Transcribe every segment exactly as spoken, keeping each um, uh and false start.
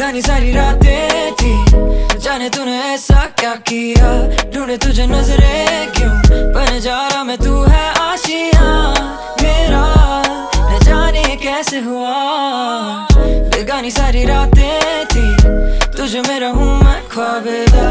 बेगानी सारी रातें थी, जाने तूने ऐसा क्या किया। ढूंढे तुझे नजरें क्यों, बन जा रहा मैं तू है आशिया मेरा, न जाने कैसे हुआ। बेगानी सारी रातें थी, तुझे में रहूं मैं ख्वाबेदा,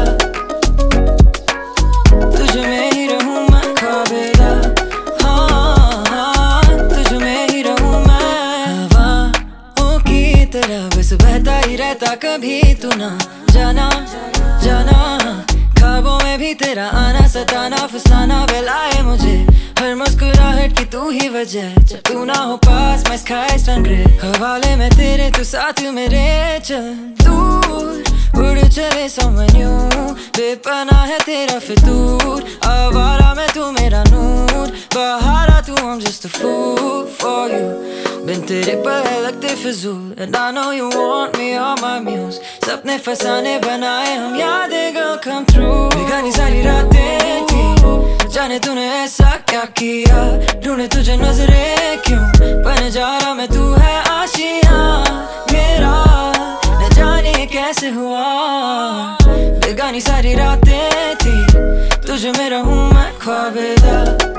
तुझे में ही रहूं मैं ख्वाबेदा। हाँ हाँ तुझे में ही रहूं मैं। हवाओं की तरह बस बहता ही रहता, कभी तू ना जाना जाना। ख्वाबों में भी तेरा आना सताना फसाना बहलाए मुझे, हर मुस्कुराहट की तू ही वजह। जब तू ना हो पास my skies turn grey, हवाले में तेरे तू साथ मेरे। चल दूर उड़ चले somewhere new, बेपनाह है तेरा फितूर। आवारा मैं तू मेरा नूर, बहारा तू I'm just a fool for you। बिन तेरे पल लगते फिजूल, and I know you want me on my muse। सपने फसाने बनाए हम, यादें girl come true। बेगानी सारी रातें थी, जाने तूने ऐसा क्या किया। ढूंढे तुझे नजरें क्यों, बन जा रहा मैं तू है आशिया मेरा, न जाने कैसे हुआ। बेगानी सारी रातें थी, तुझे में रहूं मैं ख्वाबेदा,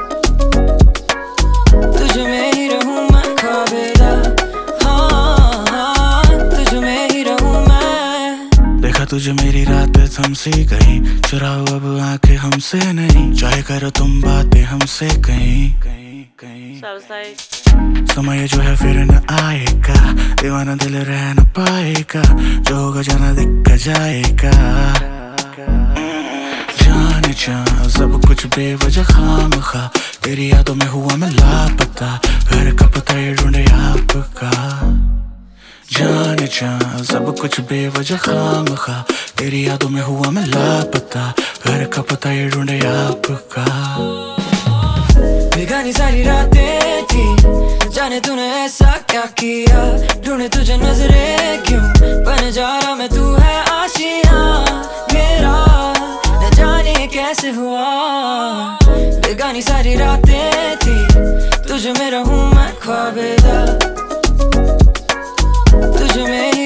तुझे में ही रहूं मैं ख्वाबेदा। हाँ हाँ तुझे में ही रहूं मैं। देखा तुझे मेरी रात थमसी गई, चुराओ अब आंखें हमसे नहीं, चाहे करो तुम बातें हमसे कहीं कहीं कहीं। समय जो है फिर न आएगा, दीवाना दिल रह न पाएगा, जो होगा जाना दिख जाएगा। जाने जा सब कुछ बेवजह खामखा, तेरी यादों में हुआ मैं लापता, घर का पता ये ढूंढे आपका। जाने जा सब कुछ बेवजह खामखा, तेरी यादों में हुआ मैं लापता, घर का पता ये ढूंढे आपका। बेगानी सारी रातें थी, जाने तूने ऐसा क्या किया। ढूंढे तुझे नजरें क्यों, बन जा रहा मैं तू है आशिया मेरा, न जाने कैसे हुआ। बेगानी सारी रातें थी, तुझे में रहूं मैं ख्वाबेदा, तुझे में ही